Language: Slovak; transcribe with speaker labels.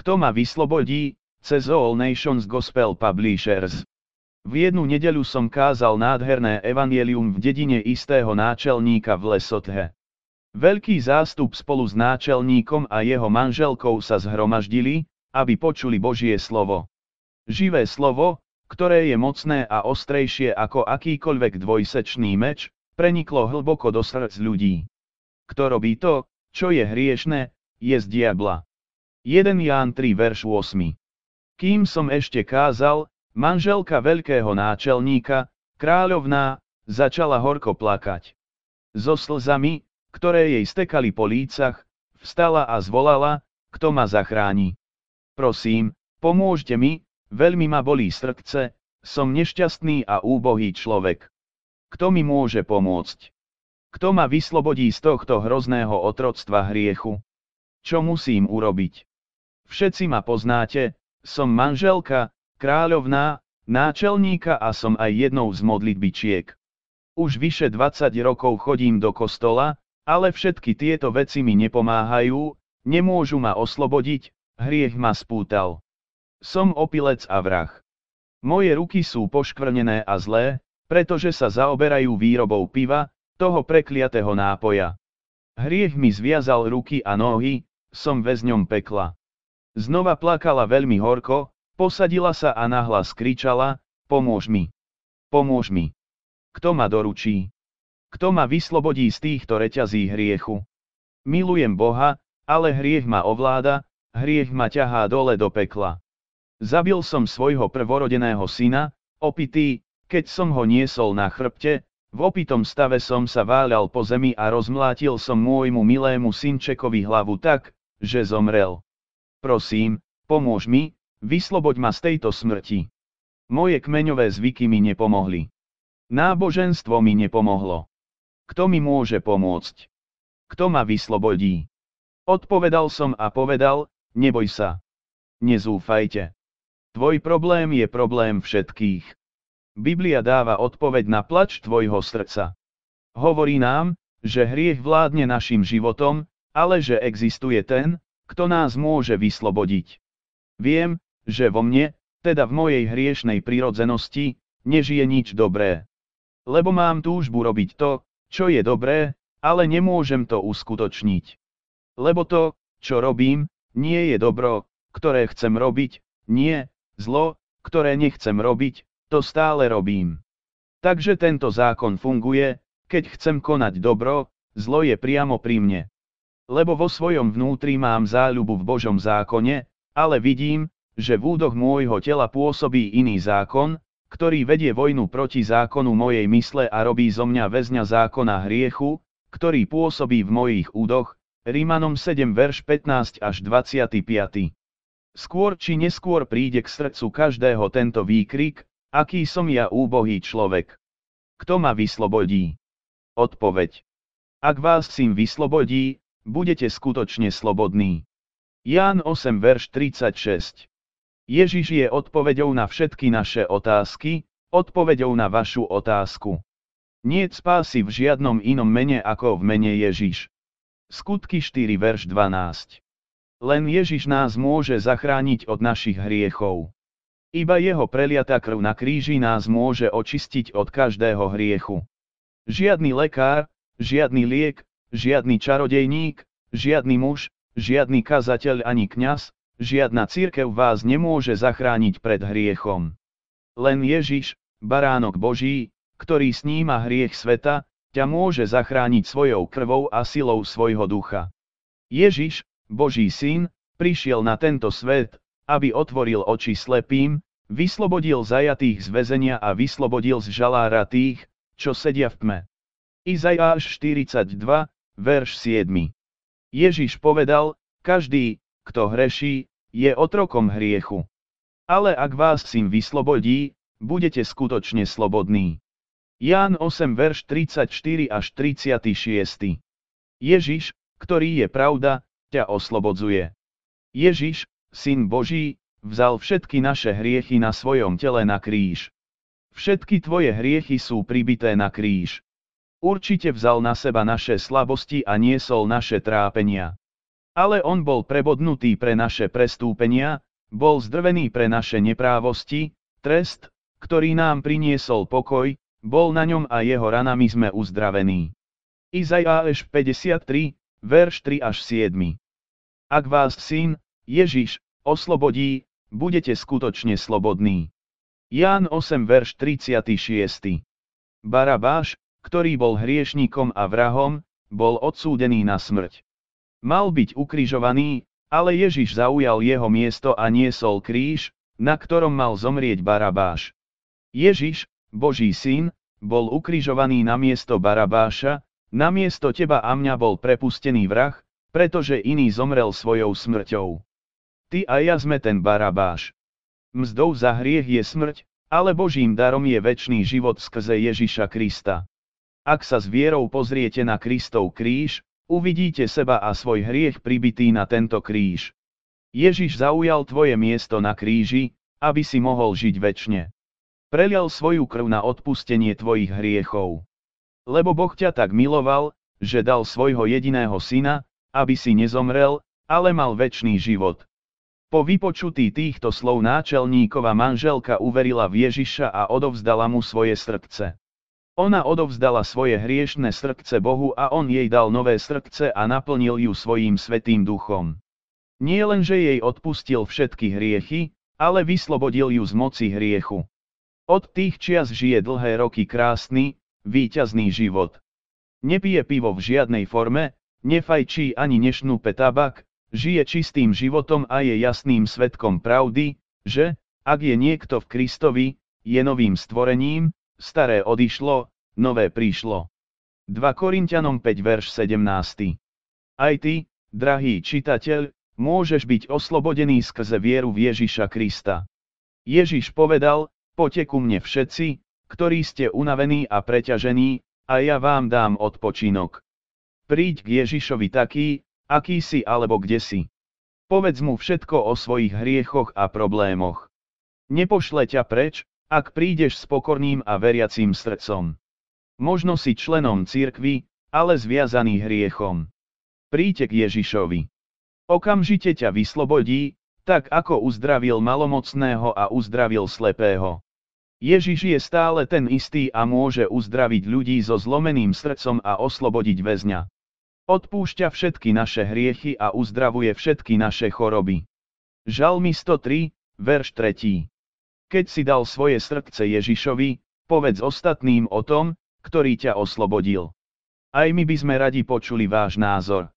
Speaker 1: Kto ma vyslobodí, cez All Nations Gospel Publishers. V jednu nedeľu som kázal nádherné evanjelium v dedine istého náčelníka v Lesothe. Veľký zástup spolu s náčelníkom a jeho manželkou sa zhromaždili, aby počuli Božie slovo. Živé slovo, ktoré je mocné a ostrejšie ako akýkoľvek dvojsečný meč, preniklo hlboko do srdc ľudí. Kto robí to, čo je hriešne, je z diabla. 1 Ján 3 verš 8. Kým som ešte kázal, manželka veľkého náčelníka, kráľovná, začala horko plakať. So slzami, ktoré jej stekali po lícach, vstala a zvolala, kto ma zachráni. Prosím, pomôžte mi, veľmi ma bolí srdce, som nešťastný a úbohý človek. Kto mi môže pomôcť? Kto ma vyslobodí z tohto hrozného otroctva hriechu? Čo musím urobiť? Všetci ma poznáte, som manželka, kráľovná, náčelníka a som aj jednou z modlitbičiek. Už vyše 20 rokov chodím do kostola, ale všetky tieto veci mi nepomáhajú, nemôžu ma oslobodiť, hriech ma spútal. Som opilec a vrah. Moje ruky sú poškvrnené a zlé, pretože sa zaoberajú výrobou piva, toho prekliatého nápoja. Hriech mi zviazal ruky a nohy, som väzňom pekla. Znova plakala veľmi horko, posadila sa a nahlas kričala, pomôž mi. Pomôž mi. Kto ma doručí? Kto ma vyslobodí z týchto reťazí hriechu? Milujem Boha, ale hriech ma ovláda, hriech ma ťahá dole do pekla. Zabil som svojho prvorodeného syna, opitý, keď som ho niesol na chrbte, v opitom stave som sa váľal po zemi a rozmlátil som môjmu milému synčekovi hlavu tak, že zomrel. Prosím, pomôž mi, vysloboď ma z tejto smrti. Moje kmeňové zvyky mi nepomohli. Náboženstvo mi nepomohlo. Kto mi môže pomôcť? Kto ma vyslobodí? Odpovedal som a povedal, neboj sa. Nezúfajte. Tvoj problém je problém všetkých. Biblia dáva odpoveď na plač tvojho srdca. Hovorí nám, že hriech vládne našim životom, ale že existuje ten, kto nás môže vyslobodiť. Viem, že vo mne, teda v mojej hriešnej prirodzenosti, nežije nič dobré. Lebo mám túžbu robiť to, čo je dobré, ale nemôžem to uskutočniť. Lebo to, čo robím, nie je dobro, ktoré chcem robiť, nie, zlo, ktoré nechcem robiť, to stále robím. Takže tento zákon funguje, keď chcem konať dobro, zlo je priamo pri mne. Lebo vo svojom vnútri mám záľubu v Božom zákone, ale vidím, že v údoch môjho tela pôsobí iný zákon, ktorý vedie vojnu proti zákonu mojej mysle a robí zo mňa väzňa zákona hriechu, ktorý pôsobí v mojich údoch, Rímanom 7 verš 15 až 25. Skôr či neskôr príde k srdcu každého tento výkrik, aký som ja úbohý človek. Kto ma vyslobodí? Odpoveď. Ak vás Syn vyslobodí, budete skutočne slobodní. Ján 8 verš 36. Ježiš je odpoveďou na všetky naše otázky, odpoveďou na vašu otázku. Niet spásy v žiadnom inom mene ako v mene Ježiš. Skutky 4 verš 12. Len Ježiš nás môže zachrániť od našich hriechov. Iba jeho preliatá krv na kríži nás môže očistiť od každého hriechu. Žiadny lekár, žiadny liek, žiadny čarodejník, žiadny muž, žiadny kazateľ ani kňaz, žiadna cirkev vás nemôže zachrániť pred hriechom. Len Ježiš, baránok Boží, ktorý sníma hriech sveta, ťa môže zachrániť svojou krvou a silou svojho ducha. Ježiš, Boží syn, prišiel na tento svet, aby otvoril oči slepým, vyslobodil zajatých z väzenia a vyslobodil z žalára tých, čo sedia v tme. Izaiáš 42, verš 7. Ježiš povedal, každý, kto hreší, je otrokom hriechu. Ale ak vás Syn vyslobodí, budete skutočne slobodní. Ján 8 verš 34 až 36. Ježiš, ktorý je pravda, ťa oslobodzuje. Ježiš, Syn Boží, vzal všetky naše hriechy na svojom tele na kríž. Všetky tvoje hriechy sú pribité na kríž. Určite vzal na seba naše slabosti a niesol naše trápenia. Ale on bol prebodnutý pre naše prestúpenia, bol zdrvený pre naše neprávosti, trest, ktorý nám priniesol pokoj, bol na ňom a jeho ranami sme uzdravení. Izaiáš 53, verš 3 až 7. Ak vás syn, Ježiš, oslobodí, budete skutočne slobodní. Ján 8, verš 36. Barabáš, ktorý bol hriešnikom a vrahom, bol odsúdený na smrť. Mal byť ukrižovaný, ale Ježiš zaujal jeho miesto a niesol kríž, na ktorom mal zomrieť Barabáš. Ježiš, Boží syn, bol ukrižovaný na miesto Barabáša, na miesto teba a mňa bol prepustený vrah, pretože iný zomrel svojou smrťou. Ty a ja sme ten Barabáš. Mzdou za hriech je smrť, ale Božím darom je večný život skrze Ježiša Krista. Ak sa s vierou pozriete na Kristov kríž, uvidíte seba a svoj hriech pribitý na tento kríž. Ježiš zaujal tvoje miesto na kríži, aby si mohol žiť večne. Prelial svoju krv na odpustenie tvojich hriechov. Lebo Boh ťa tak miloval, že dal svojho jediného syna, aby si nezomrel, ale mal večný život. Po vypočutí týchto slov náčelníkova manželka uverila v Ježiša a odovzdala mu svoje srdce. Ona odovzdala svoje hriešne srdce Bohu a on jej dal nové srdce a naplnil ju svojím svätým duchom. Nie len, že jej odpustil všetky hriechy, ale vyslobodil ju z moci hriechu. Od tých čias žije dlhé roky krásny, víťazný život. Nepije pivo v žiadnej forme, nefajčí ani nešnupe tabak, žije čistým životom a je jasným svedkom pravdy, že, ak je niekto v Kristovi, je novým stvorením, staré odišlo, nové prišlo. 2 Korinťanom 5 verš 17. Aj ty, drahý čitateľ, môžeš byť oslobodený skrze vieru v Ježiša Krista. Ježiš povedal, poďte ku mne všetci, ktorí ste unavení a preťažení, a ja vám dám odpočinok. Príď k Ježišovi taký, aký si alebo kde si. Povedz mu všetko o svojich hriechoch a problémoch. Nepošle ťa preč, ak prídeš s pokorným a veriacím srdcom. Možno si členom cirkvi, ale zviazaný hriechom. Príďte k Ježišovi. Okamžite ťa vyslobodí, tak ako uzdravil malomocného a uzdravil slepého. Ježiš je stále ten istý a môže uzdraviť ľudí so zlomeným srdcom a oslobodiť väzňa. Odpúšťa všetky naše hriechy a uzdravuje všetky naše choroby. Žalmy 103, verš 3. Keď si dal svoje srdce Ježišovi, povedz ostatným o tom, ktorý ťa oslobodil. Aj my by sme radi počuli váš názor.